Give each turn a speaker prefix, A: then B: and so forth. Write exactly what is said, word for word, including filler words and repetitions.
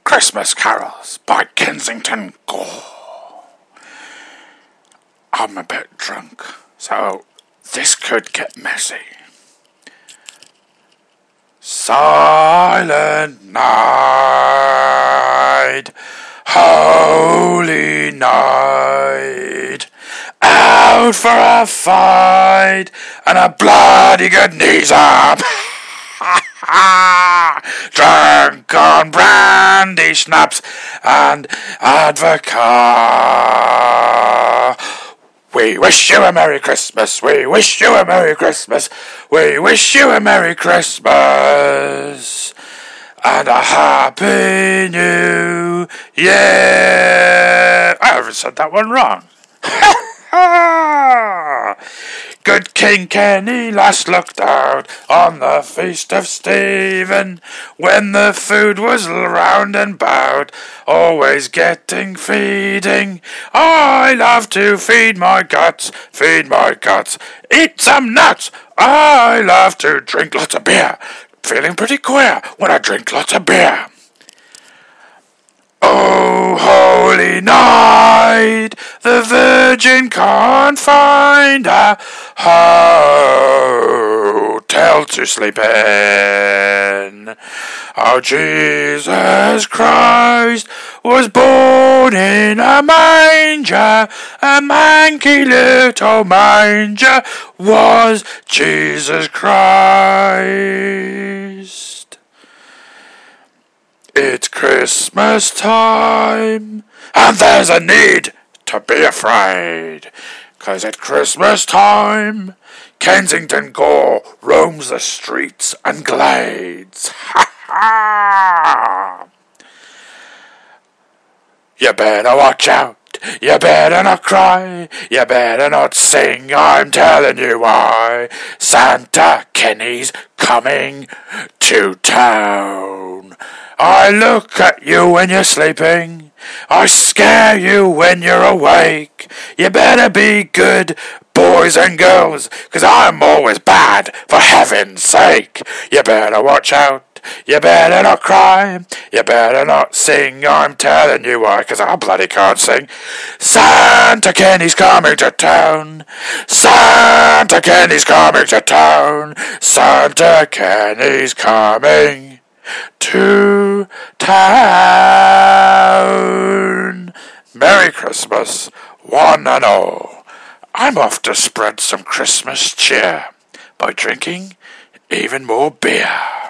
A: Christmas Carols by Kensington Gore. I'm a bit drunk, so this could get messy. Silent night, holy night, out for a fight and a bloody good knees up. Drunk on brandy, schnapps and Advocaat. We wish you a Merry Christmas, we wish you a Merry Christmas, we wish you a Merry Christmas and a Happy New Year. I haven't said that one wrong. Good King Kenny last looked out on the feast of Stephen, when the food was round and bowed, always getting feeding. I love to feed my guts, feed my guts, eat some nuts. I love to drink lots of beer, feeling pretty queer when I drink lots of beer. Oh, holy night, the Virgin can't find a hotel to sleep in. Oh, Jesus Christ was born in a manger, a manky little manger was Jesus Christ. It's Christmas time, and there's a need to be afraid, 'cause at Christmas time, Kensington Gore roams the streets and glades. Ha ha! You better watch out, you better not cry, you better not sing, I'm telling you why. Santa Kenny's coming to town. I look at you when you're sleeping, I scare you when you're awake. You better be good, boys and girls, 'cause I'm always bad, for heaven's sake. You better watch out, you better not cry, you better not sing, I'm telling you why, 'cause I bloody can't sing. Santa Kenny's coming to town, Santa Kenny's coming to town, Santa Kenny's coming to town. Merry Christmas, one and all. I'm off to spread some Christmas cheer by drinking even more beer.